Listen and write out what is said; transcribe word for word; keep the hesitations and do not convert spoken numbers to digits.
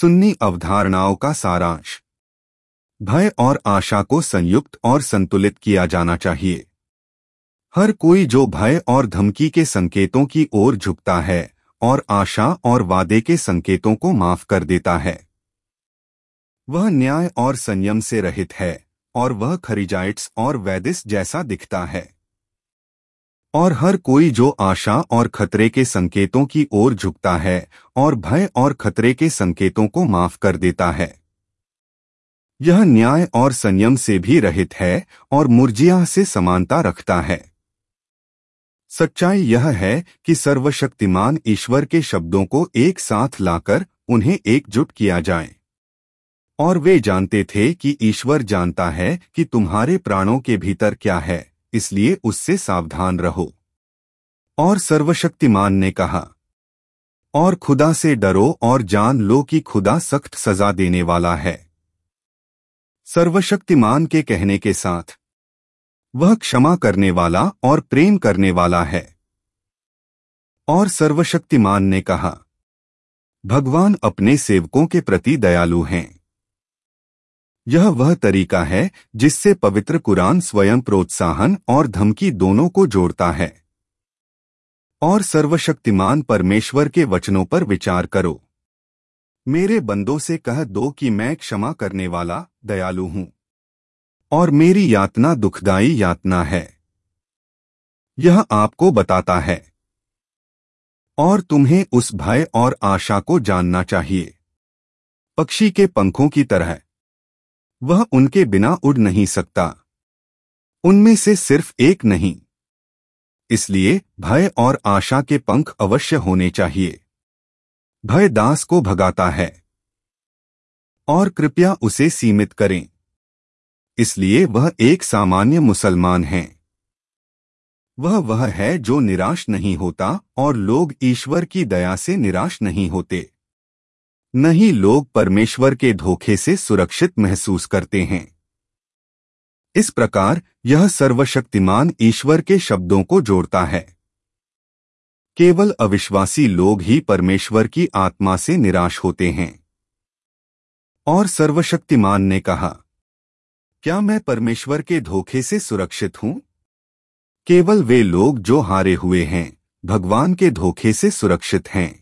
सुन्नी अवधारणाओं का सारांश। भय और आशा को संयुक्त और संतुलित किया जाना चाहिए। हर कोई जो भय और धमकी के संकेतों की ओर झुकता है और आशा और वादे के संकेतों को माफ कर देता है, वह न्याय और संयम से रहित है और वह खरिजाइट्स और वैदिस जैसा दिखता है। और हर कोई जो आशा और खतरे के संकेतों की ओर झुकता है और भय और खतरे के संकेतों को माफ कर देता है, यह न्याय और संयम से भी रहित है और मुर्जिया से समानता रखता है। सच्चाई यह है कि सर्वशक्तिमान ईश्वर के शब्दों को एक साथ लाकर उन्हें एकजुट किया जाए। और वे जानते थे कि ईश्वर जानता है कि तुम्हारे प्राणों के भीतर क्या है, इसलिए उससे सावधान रहो। और सर्वशक्तिमान ने कहा, और खुदा से डरो और जान लो कि खुदा सख्त सजा देने वाला है। सर्वशक्तिमान के कहने के साथ वह क्षमा करने वाला और प्रेम करने वाला है। और सर्वशक्तिमान ने कहा, भगवान अपने सेवकों के प्रति दयालु हैं। यह वह तरीका है जिससे पवित्र कुरान स्वयं प्रोत्साहन और धमकी दोनों को जोड़ता है। और सर्वशक्तिमान परमेश्वर के वचनों पर विचार करो। मेरे बंदों से कह दो कि मैं क्षमा करने वाला दयालु हूं और मेरी यातना दुखदाई यातना है। यह आपको बताता है। और तुम्हें उस भय और आशा को जानना चाहिए। पक्षी के पंखों की तरह वह उनके बिना उड़ नहीं सकता, उनमें से सिर्फ एक नहीं। इसलिए भय और आशा के पंख अवश्य होने चाहिए। भय दास को भगाता है और कृपया उसे सीमित करें। इसलिए वह एक सामान्य मुसलमान है। वह वह है जो निराश नहीं होता और लोग ईश्वर की दया से निराश नहीं होते। नहीं, लोग परमेश्वर के धोखे से सुरक्षित महसूस करते हैं। इस प्रकार यह सर्वशक्तिमान ईश्वर के शब्दों को जोड़ता है। केवल अविश्वासी लोग ही परमेश्वर की आत्मा से निराश होते हैं। और सर्वशक्तिमान ने कहा, क्या मैं परमेश्वर के धोखे से सुरक्षित हूं? केवल वे लोग जो हारे हुए हैं भगवान के धोखे से सुरक्षित हैं।